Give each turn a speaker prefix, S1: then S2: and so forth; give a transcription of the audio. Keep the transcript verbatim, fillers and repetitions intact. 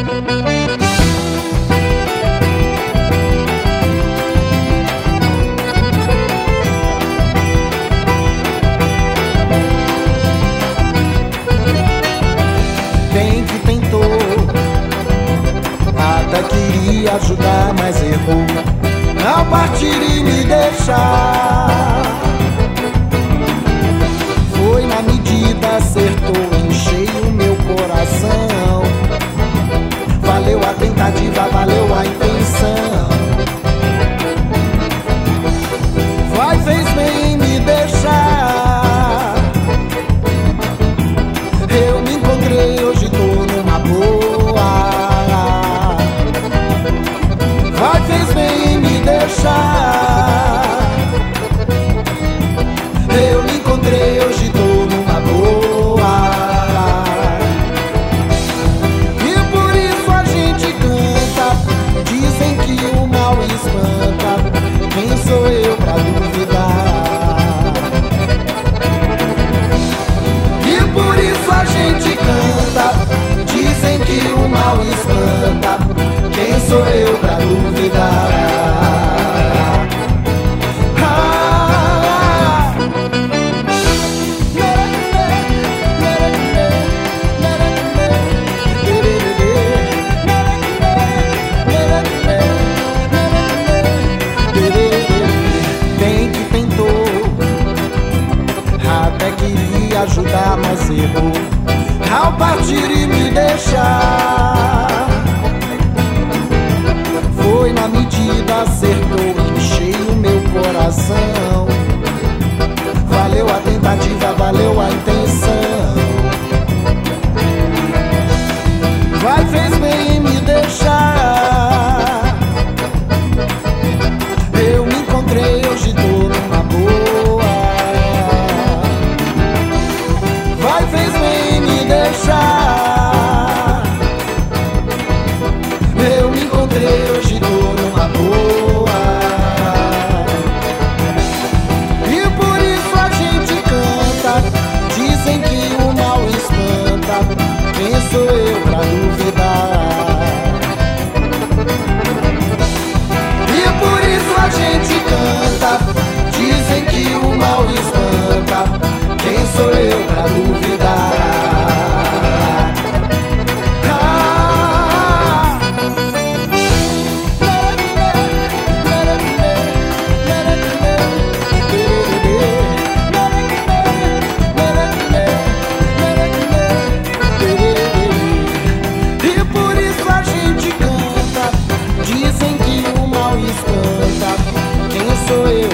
S1: Queria ajudar, mas errou ao partir e me deixar. Foi na medida, acertou em cheio meu coração. Valeu a tentativa, valeu a intenção. Vai, fez bem em me deixar. Eu me encontrei, hoje tô numa boa. Vai, fez bem em me deixar. Eu me encontrei, hoje tô numa boa. E por isso a gente canta. Dizem que o mal espanta. Quem sou eu pra duvidar? E por isso a gente canta. Dizem que o mal espanta. Quem sou eu pra duvidar? Ah, bem que tentou, até queria ajudar, mas errou ao partir e me deixar. Foi na medida, acertou em cheio meu coração. Valeu a tentativa, valeu a intenção. Vai, fez bem em me deixar. Eu me encontrei, hoje tô numa boa. Vai, fez bem em me deixar. Eu me encontrei, hoje tô numa boa. E por isso a gente canta. Dizem que o mal espanta. Quem sou eu pra duvidar? E por isso a gente canta. Dizem que o mal espanta. Quem sou eu pra duvidar? Quem sou eu?